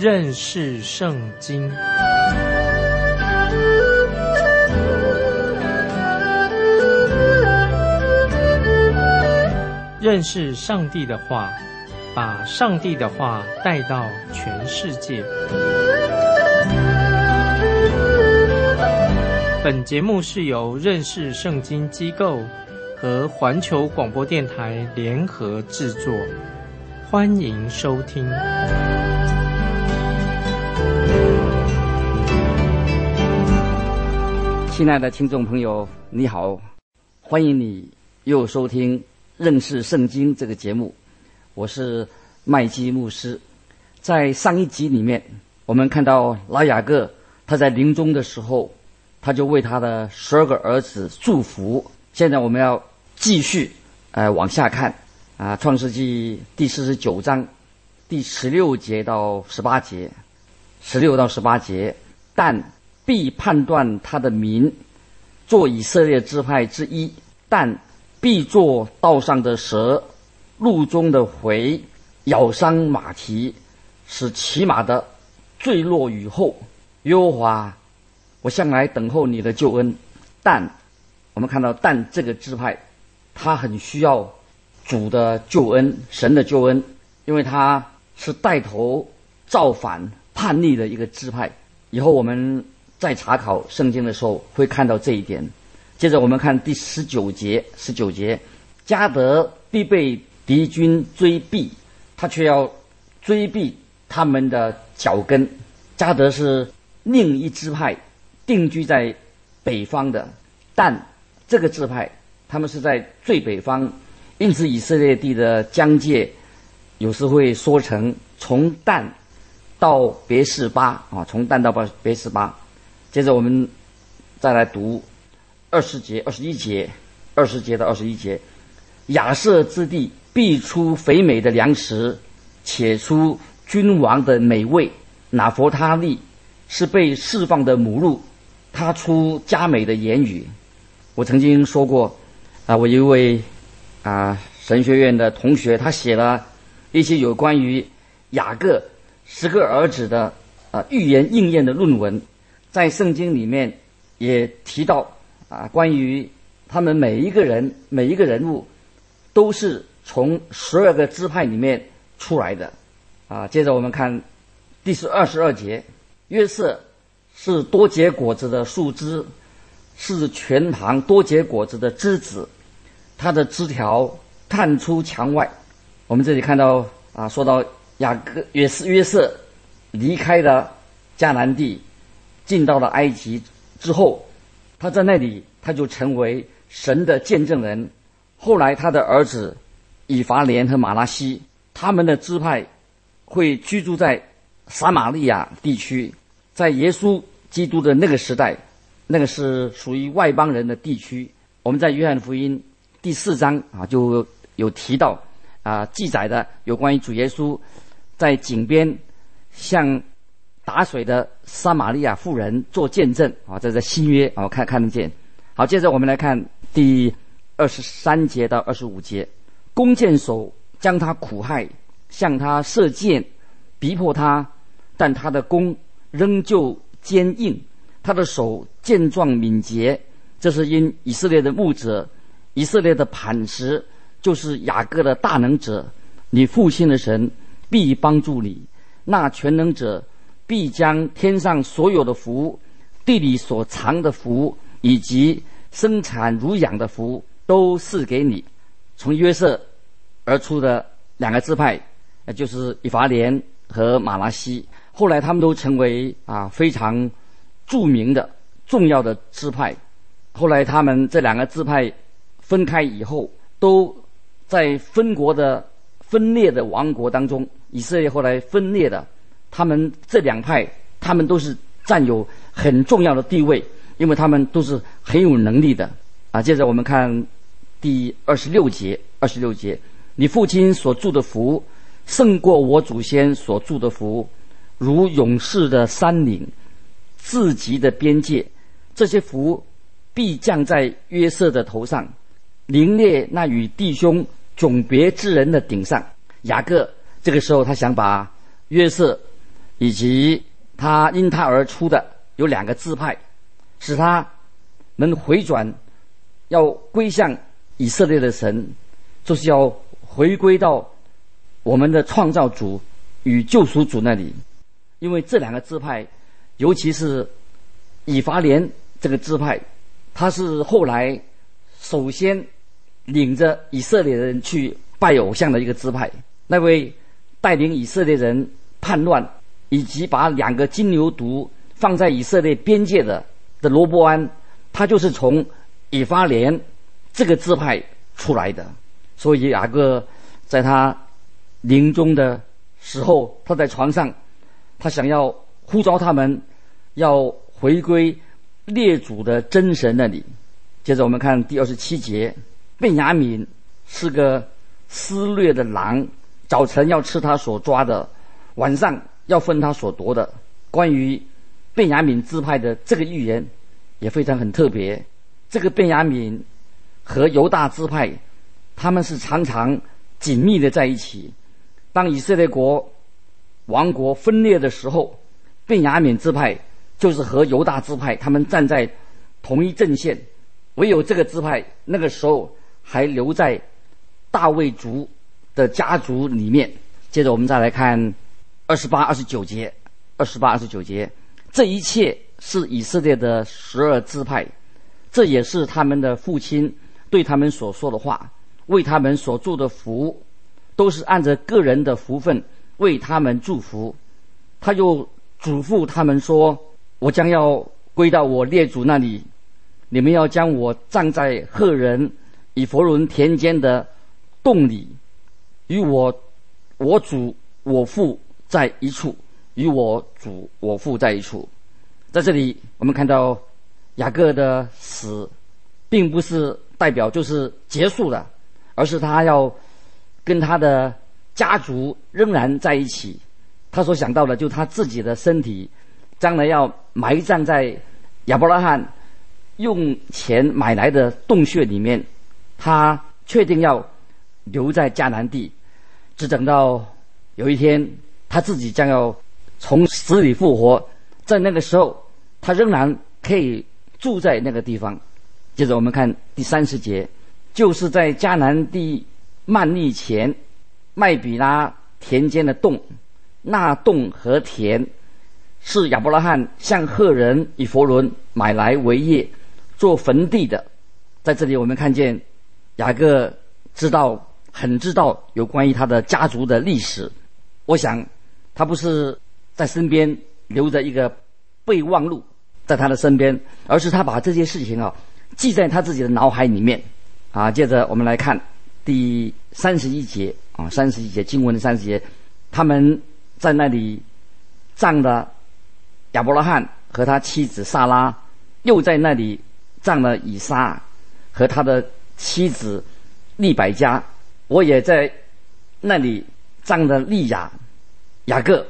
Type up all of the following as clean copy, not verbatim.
认识圣经。认识上帝的话，把上帝的话带到全世界。本节目是由认识圣经机构和环球广播电台联合制作，欢迎收听。 亲爱的听众朋友，你好，欢迎你又收听认识圣经这个节目，我是麦基牧师。在上一集里面，我们看到老雅各他在临终的时候，他就为他的12个儿子祝福。现在我们要继续往下看创世纪第49章第16节到18节，16到18节，但必判断他的民，做以色列支派之一，但必做道上的蛇，路中的虺，咬伤马蹄，使骑马的坠落雨后。耶和华，我向来等候你的救恩。但我们看到但这个支派，他很需要主的救恩，神的救恩，因为他是带头造反叛逆的一个支派。以后我们在查考圣经的时候会看到这一点。接着我们看第19节，迦得必被敌军追避，他却要追避他们的脚跟。迦得是另一支派，定居在北方的，但这个支派他们是在最北方，因此以色列地的疆界有时会说成从但到别是巴从但到别是巴。接着我们再来读20节、20节到21节。亚设之地必出肥美的粮食，且出君王的美味。拿弗他利是被释放的母鹿，他出佳美的言语。我曾经说过我有一位神学院的同学，他写了一些有关于雅各10个儿子的预言应验的论文，在圣经里面也提到关于他们每一个人物都是从12个支派里面出来的接着我们看第22节，约瑟是多结果子的树枝，是泉旁多结果子的枝子，他的枝条探出墙外。我们这里看到说到约瑟离开了迦南地，进到了埃及之后，他在那里他就成为神的见证人。后来他的儿子以法莲和马拉西，他们的支派会居住在撒玛利亚地区。在耶稣基督的那个时代，那个是属于外邦人的地区。我们在约翰福音第4章就有提到记载的有关于主耶稣在井边向打水的撒玛利亚妇人做见证这是新约看得见。好，接着我们来看第23节到25节。弓箭手将他苦害，向他射箭，逼迫他，但他的弓仍旧坚硬，他的手健壮敏捷。这是因以色列的牧者，以色列的磐石，就是雅各的大能者，你父亲的神必帮助你。那全能者必将天上所有的福，地里所藏的福，以及生产乳养的福都赐给你。从约瑟而出的2个支派，就是以法莲和马拉西，后来他们都成为非常著名的重要的支派。后来他们这2个支派分开以后，都在分裂的王国当中，以色列后来分裂的，他们这2派他们都是占有很重要的地位，因为他们都是很有能力的接着我们看第26节，你父亲所住的福胜过我祖先所住的福，如勇士的山岭，自己的边界。这些福必降在约瑟的头上，凌列那与弟兄迥别之人的顶上。雅各这个时候他想把约瑟以及他因他而出的有2个支派，使他们回转，要归向以色列的神，就是要回归到我们的创造主与救赎主那里。因为这2个支派，尤其是以法莲这个支派，他是后来首先领着以色列人去拜偶像的一个支派。那位带领以色列人叛乱，以及把2个金牛犊放在以色列边界的罗波安，他就是从以法莲这个支派出来的。所以雅各在他临终的时候，他在床上，他想要呼召他们要回归列祖的真神那里。接着我们看第27节，便雅悯是个撕裂的狼，早晨要吃他所抓的，晚上要分他所夺的。关于便雅悯支派的这个预言也非常很特别。这个便雅悯和犹大支派，他们是常常紧密的在一起。当以色列国王国分裂的时候，便雅悯支派就是和犹大支派他们站在同一阵线，唯有这个支派那个时候还留在大卫族的家族里面。接着我们再来看28、29节。28、29节，这一切是以色列的12支派，这也是他们的父亲对他们所说的话，为他们所祝的福，都是按着个人的福分为他们祝福。他又嘱咐他们说，我将要归到我列祖那里，你们要将我葬在赫人以弗伦田间的洞里，与我主我父在一处，与我主我父在一处。在这里我们看到雅各的死并不是代表就是结束了，而是他要跟他的家族仍然在一起。他所想到的就是他自己的身体将来要埋葬在亚伯拉罕用钱买来的洞穴里面，他确定要留在迦南地，只等到有一天他自己将要从死里复活，在那个时候他仍然可以住在那个地方。接着我们看第30节，就是在迦南地曼利前麦比拉田间的洞，那洞和田是亚伯拉罕向赫人以弗伦买来为业做坟地的。在这里我们看见雅各很知道有关于他的家族的历史。我想他不是在身边留着一个备忘录在他的身边，而是他把这些事情记在他自己的脑海里面。接着我们来看第31节31节经文的30节，他们在那里葬了亚伯拉罕和他妻子撒拉，又在那里葬了以撒和他的妻子利百加。我也在那里葬了利亚。雅各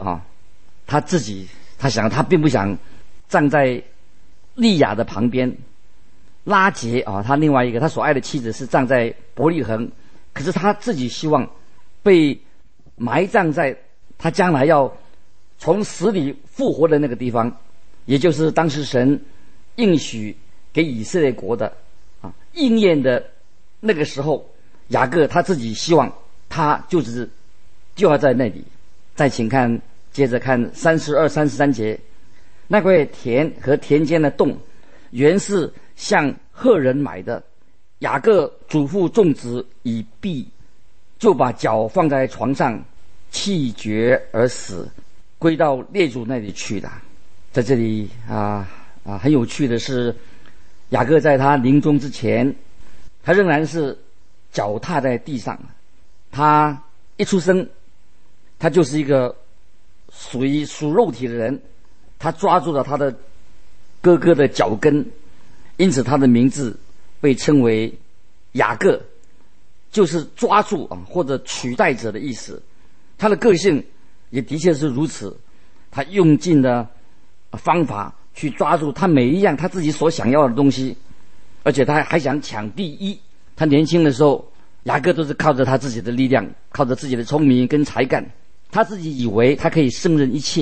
他并不想葬在利亚的旁边。拉结他另外一个他所爱的妻子是葬在伯利恒，可是他自己希望被埋葬在他将来要从死里复活的那个地方，也就是当时神应许给以色列国的应验的那个时候，雅各他自己希望他就要在那里。再请接着看32、33节，那块田和田间的洞原是向赫人买的，雅各嘱咐众子以避，就把脚放在床上气绝而死，归到列祖那里去了。在这里很有趣的是，雅各在他临终之前，他仍然是脚踏在地上。他一出生，他就是一个属肉体的人，他抓住了他的哥哥的脚跟，因此他的名字被称为雅各，就是抓住或者取代者的意思。他的个性也的确是如此，他用尽了方法去抓住他每一样他自己所想要的东西，而且他还想抢第一。他年轻的时候，雅各都是靠着他自己的力量，靠着自己的聪明跟才干，他自己以为他可以胜任一切，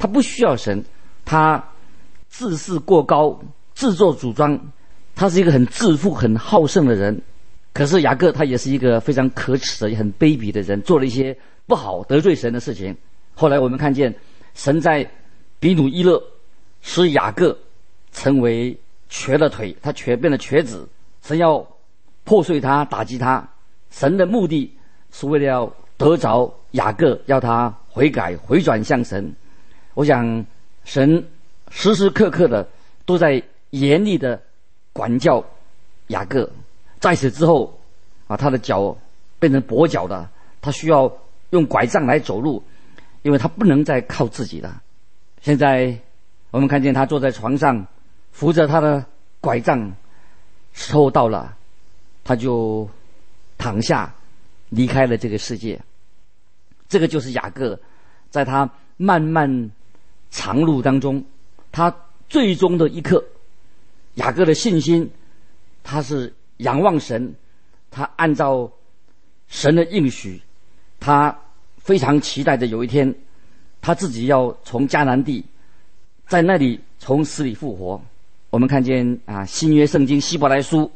他不需要神，他自视过高，自作主张，他是一个很自负很好胜的人。可是雅各他也是一个非常可耻的也很卑鄙的人，做了一些不好得罪神的事情。后来我们看见神在比努伊勒使雅各成为瘸了腿，他变得瘸子，神要破碎他，打击他。神的目的是为了要得着雅各，要他悔改回转向神。我想神时时刻刻的都在严厉的管教雅各。在此之后他的脚变成跛脚的，他需要用拐杖来走路，因为他不能再靠自己了。现在我们看见他坐在床上扶着他的拐杖，时候到了，他就躺下离开了这个世界。这个就是雅各在他漫漫长路当中，他最终的一刻，雅各的信心，他是仰望神，他按照神的应许，他非常期待着有一天他自己要从迦南地在那里从死里复活。我们看见新约圣经希伯来书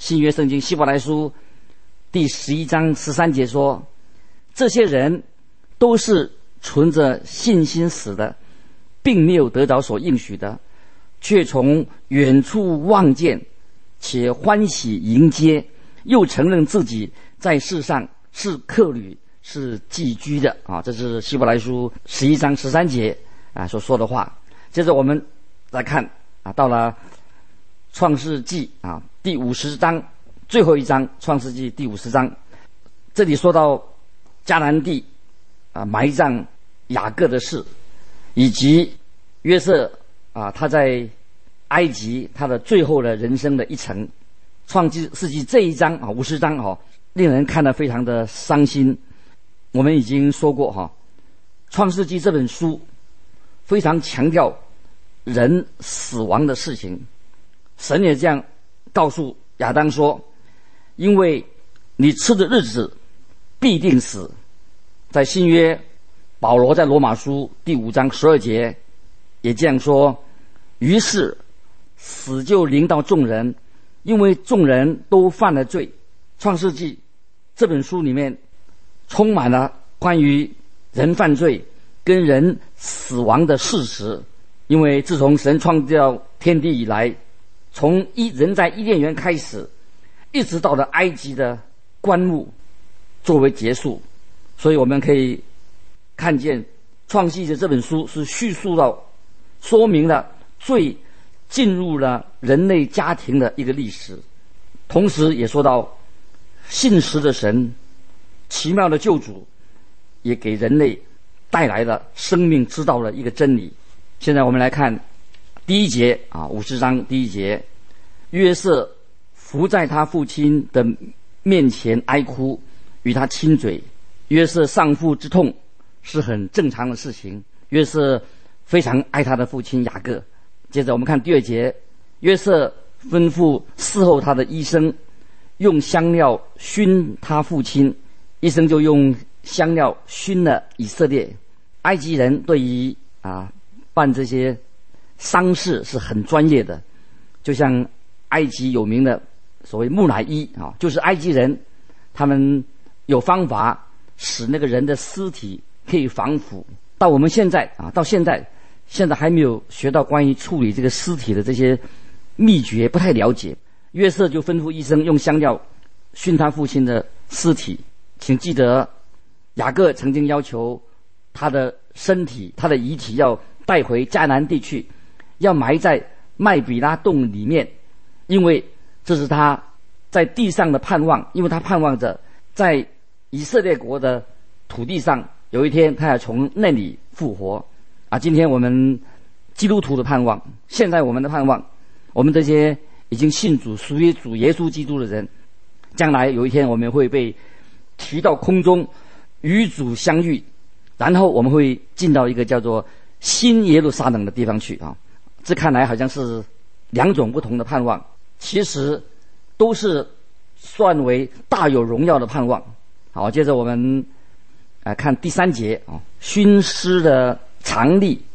第11章13节说，这些人都是存着信心死的，并没有得着所应许的，却从远处望见，且欢喜迎接，又承认自己在世上是客旅，是寄居的这是希伯来书11章13节所说的话。接着我们来看到了创世纪第50章最后一章，创世纪第50章，这里说到迦南地埋葬雅各的事，以及约瑟他在埃及他的最后的人生的一程。创世纪这一章50章令人看得非常的伤心。我们已经说过创世纪这本书非常强调人死亡的事情。神也这样告诉亚当说，因为你吃的日子必定死。在新约保罗在罗马书第5章12节也这样说，于是死就临到众人，因为众人都犯了罪。创世纪这本书里面充满了关于人犯罪跟人死亡的事实。因为自从神创造天地以来，从人在伊甸园开始，一直到了埃及的棺木作为结束。所以我们可以看见创世纪这本书是叙述到说明了罪进入了人类家庭的一个历史，同时也说到信实的神奇妙的救主也给人类带来了生命之道的一个真理。现在我们来看第一节50章第一节，约瑟伏在他父亲的面前哀哭，与他亲嘴。约瑟丧父之痛是很正常的事情，约瑟非常爱他的父亲雅各。接着我们看第2节，约瑟吩咐伺候他的医生用香料熏他父亲，医生就用香料熏了以色列。埃及人对于办这些丧事是很专业的，就像埃及有名的所谓木乃伊就是埃及人他们有方法使那个人的尸体可以防腐。到我们现在到现在还没有学到关于处理这个尸体的这些秘诀，不太了解。约瑟就吩咐医生用香料熏他父亲的尸体。请记得雅各曾经要求他的身体他的遗体要带回迦南地去，要埋在麦比拉洞里面，因为这是他在地上的盼望，因为他盼望着在以色列国的土地上有一天他要从那里复活今天我们基督徒的盼望，现在我们的盼望，我们这些已经信主属于主耶稣基督的人，将来有一天我们会被提到空中与主相遇，然后我们会进到一个叫做新耶路撒冷的地方去这看来好像是两种不同的盼望，其实都是算为大有荣耀的盼望。好，接着我们看第3节熏尸的常例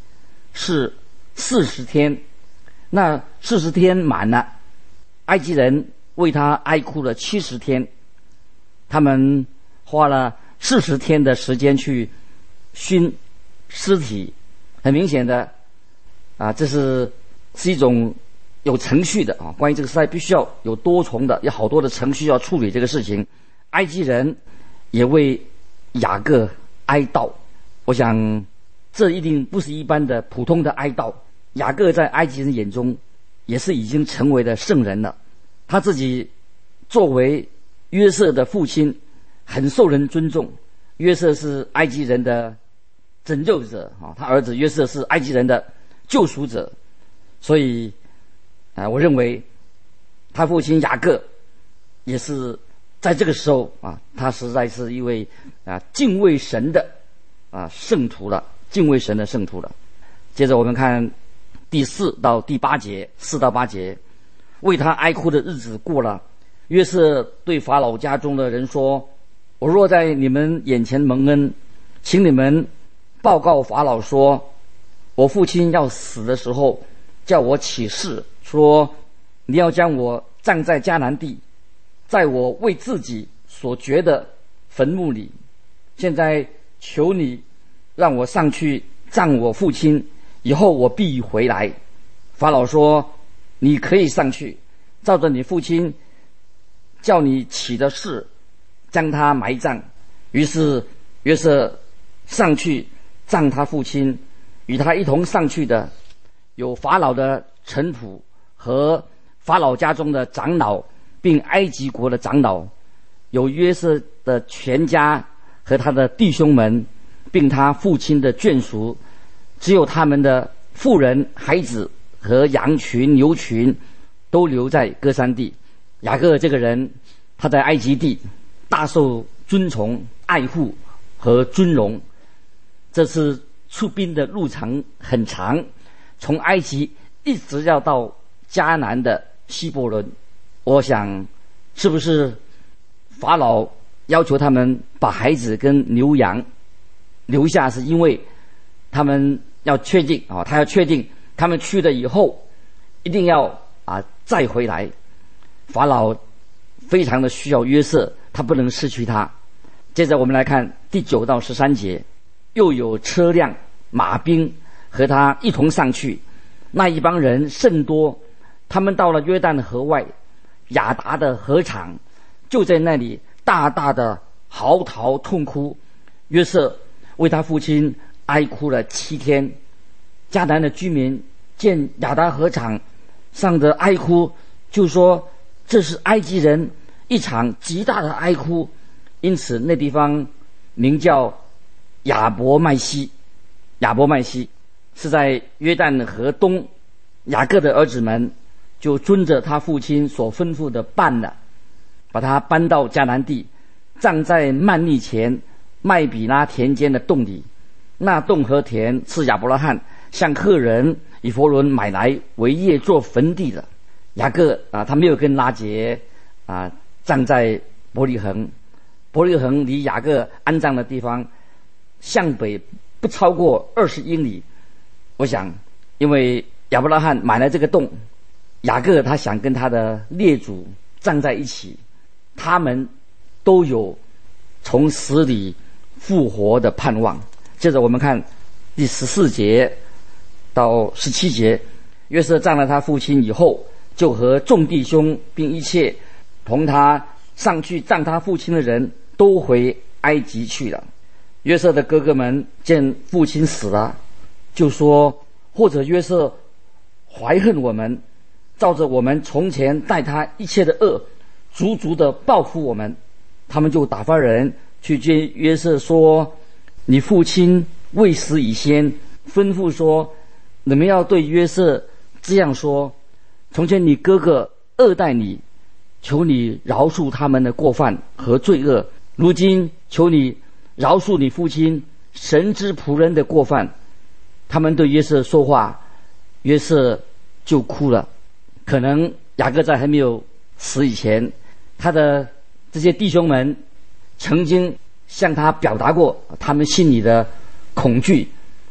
是40天。那40天满了，埃及人为他哀哭了70天。他们花了40天的时间去熏尸体。很明显的这是一种有程序的关于这个时代必须要有多重的，有好多的程序要处理这个事情。埃及人也为雅各哀悼，我想这一定不是一般的普通的哀悼。雅各在埃及人眼中也是已经成为了圣人了。他自己作为约瑟的父亲很受人尊重。约瑟是埃及人的拯救者他儿子约瑟是埃及人的救赎者。所以我认为他父亲雅各也是在这个时候他实在是一位敬畏神的圣徒了，敬畏神的圣徒了。接着我们看第4到第8节，4到8节，为他哀哭的日子过了，约瑟对法老家中的人说：我若在你们眼前蒙恩，请你们报告法老说，我父亲要死的时候，叫我起誓说，你要将我葬在迦南地，在我为自己所掘的坟墓里。现在求你让我上去葬我父亲，以后我必回来。法老说：你可以上去，照着你父亲叫你起的事，将他埋葬。于是约瑟上去葬他父亲，与他一同上去的有法老的臣仆和法老家中的长老，并埃及国的长老，有约瑟的全家和他的弟兄们，并他父亲的眷属，只有他们的妇人、孩子和羊群、牛群都留在歌珊地。雅各这个人，他在埃及地大受尊崇、爱护和尊荣。这次出兵的路程很长，从埃及一直要到迦南的希伯伦。我想是不是法老要求他们把孩子跟牛羊留下，是因为他们要确定他要确定他们去了以后一定要再回来。法老非常的需要约瑟，他不能失去他。接着我们来看第9到13节，又有车辆、马兵和他一同上去，那一帮人甚多。他们到了约旦河外亚达的河场，就在那里大大的嚎啕痛哭。约瑟为他父亲哀哭了7天。迦南的居民见亚达河场上的哀哭，就说这是埃及人一场极大的哀哭，因此那地方名叫亚伯麦西。亚伯麦西是在约旦河东。雅各的儿子们就遵着他父亲所吩咐的办了，把他搬到迦南地，葬在曼利前麦比拉田间的洞里。那洞和田是亚伯拉罕向赫人以弗伦买来为业做坟地的。雅各他没有跟拉结葬在伯利恒。伯利恒离雅各安葬的地方向北不超过20英里。我想因为亚伯拉罕买了这个洞，雅各他想跟他的列祖葬在一起，他们都有从死里复活的盼望。接着我们看第14节到17节，约瑟葬了他父亲以后，就和众弟兄并一切同他上去葬他父亲的人都回埃及去了。约瑟的哥哥们见父亲死了，就说：或者约瑟怀恨我们，照着我们从前待他一切的恶，足足的报复我们。他们就打发人去见约瑟说：你父亲未死以先吩咐说，你们要对约瑟这样说：从前你哥哥恶待你，求你饶恕他们的过犯和罪恶，如今求你饶恕你父亲神之仆人的过犯。他们对约瑟说话，约瑟就哭了。可能雅各在还没有死以前，他的这些弟兄们曾经向他表达过他们心里的恐惧，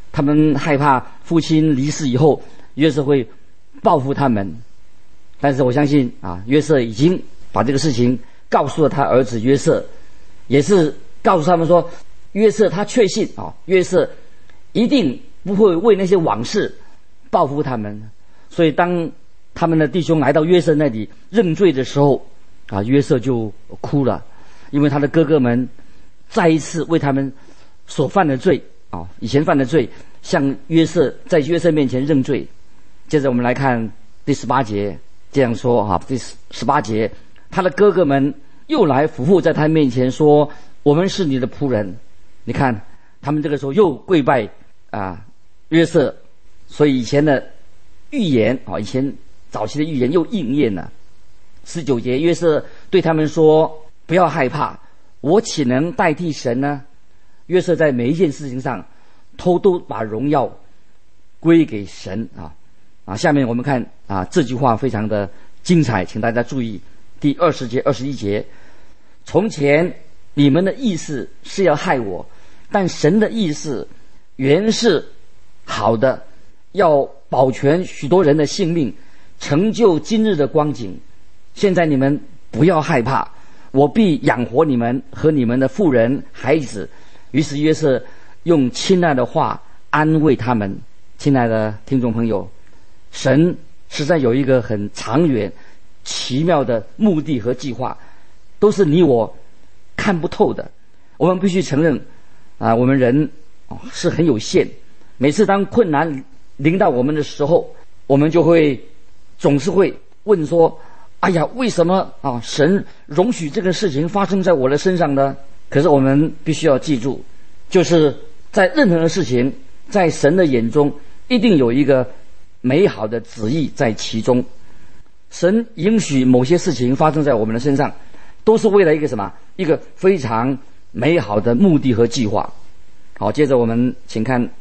他们害怕父亲离世以后约瑟会报复他们。但是我相信约瑟已经把这个事情告诉了他儿子约瑟，也是告诉他们说，约瑟他确信约瑟一定不会为那些往事报复他们。所以当他们的弟兄来到约瑟那里认罪的时候约瑟就哭了，因为他的哥哥们再一次为他们所犯的罪以前犯的罪向在约瑟面前认罪。接着我们来看第18节，这样说第18节，他的哥哥们又来俯伏在他面前说，我们是你的仆人。你看他们这个时候又跪拜约瑟。所以以前的预言以前早期的预言又应验了。19节，约瑟对他们说，不要害怕，我岂能代替神呢？约瑟在每一件事情上都把荣耀归给神下面我们看这句话非常的精彩，请大家注意第20节21节，从前你们的意思是要害我，但神的意思原是好的，要保全许多人的性命，成就今日的光景。现在你们不要害怕，我必养活你们和你们的妇人孩子。于是约瑟用亲爱的话安慰他们。亲爱的听众朋友，神实在有一个很长远奇妙的目的和计划，都是你我看不透的。我们必须承认我们人是很有限。每次当困难临到我们的时候，我们就总是会问说，哎呀，为什么神容许这个事情发生在我的身上呢？可是我们必须要记住，就是在任何的事情，在神的眼中一定有一个美好的旨意在其中。神允许某些事情发生在我们的身上，都是为了一个什么？一个非常美好的目的和计划。好，接着我们请看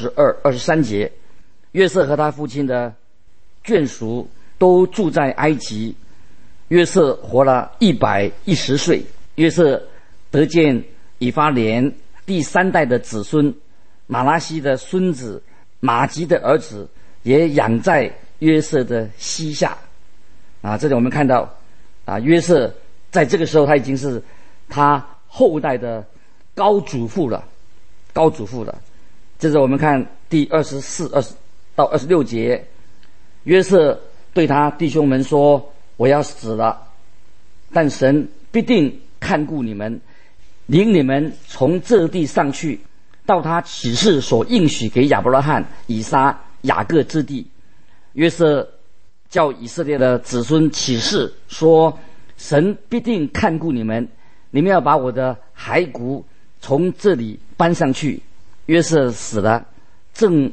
22、23节，约瑟和他父亲的眷属都住在埃及。约瑟活了110岁。约瑟得见以法莲第3代的子孙，马拉西的孙子马吉的儿子也养在约瑟的膝下。这里我们看到约瑟在这个时候他已经是他后代的高祖父了。接着我们看第24到26节，约瑟对他弟兄们说，我要死了，但神必定看顾你们，领你们从这地上去，到他起誓所应许给亚伯拉罕、以撒、雅各之地。约瑟叫以色列的子孙起誓说，神必定看顾你们，你们要把我的骸骨从这里搬上去。约瑟死了，正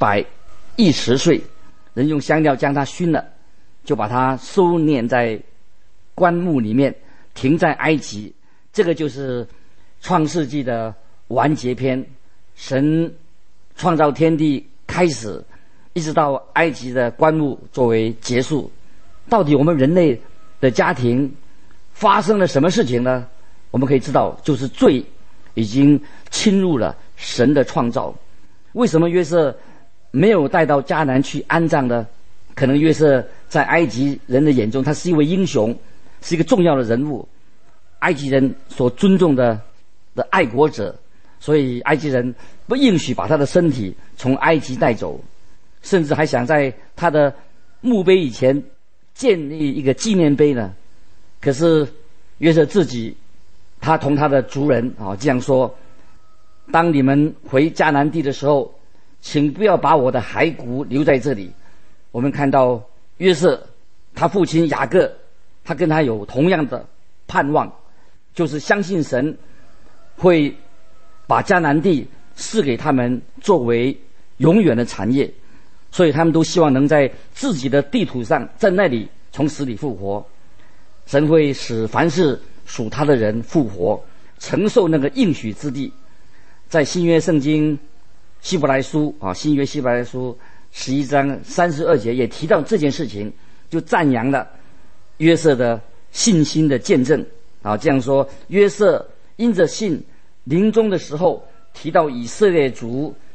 110岁，人用香料将他熏了，就把他收敛在棺木里面，停在埃及。这个就是创世纪的完结篇，神创造天地开始，一直到埃及的棺木作为结束。到底我们人类的家庭发生了什么事情呢？我们可以知道，就是罪已经侵入了神的创造。为什么约瑟没有带到迦南去安葬呢？可能约瑟在埃及人的眼中，他是一位英雄，是一个重要的人物，埃及人所尊重的爱国者，所以埃及人不允许把他的身体从埃及带走，甚至还想在他的墓碑以前建立一个纪念碑呢。可是约瑟自己，他同他的族人这样说，当你们回迦南地的时候，请不要把我的骸骨留在这里。我们看到约瑟他父亲雅各，他跟他有同样的盼望，就是相信神会把迦南地赐给他们作为永远的产业，所以他们都希望能在自己的地土上，在那里从死里复活。神会使凡是属他的人复活，承受那个应许之地。在新约圣经希伯来书新约希伯来书11章32节也提到这件事情，就赞扬了约瑟的信心的见证这样说，约瑟因着信临终的时候提到以色列族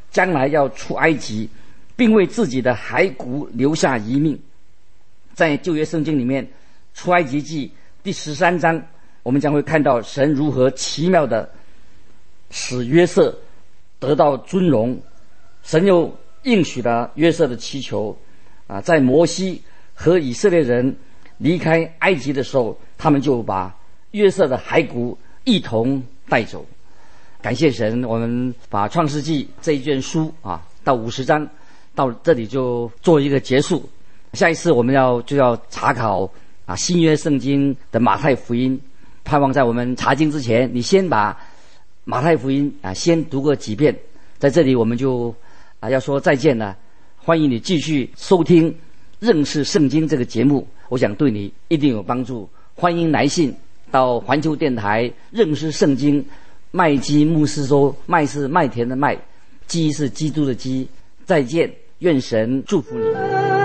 将来要出埃及，并为自己的骸骨留下遗命。在旧约圣经里面，出埃及记第13章，我们将会看到神如何奇妙的使约瑟得到尊荣。神又应许了约瑟的祈求在摩西和以色列人离开埃及的时候，他们就把约瑟的骸骨一同带走。感谢神，我们把创世纪这一卷书到50章到这里就做一个结束。下一次我们就要查考新约圣经的马太福音。盼望在我们查经之前，你先把马太福音先读过几遍。在这里我们就要说再见了。欢迎你继续收听认识圣经这个节目，我想对你一定有帮助。欢迎来信到环球电台认识圣经，麦基牧师说，麦是麦田的麦，基是基督的基。再见，愿神祝福你。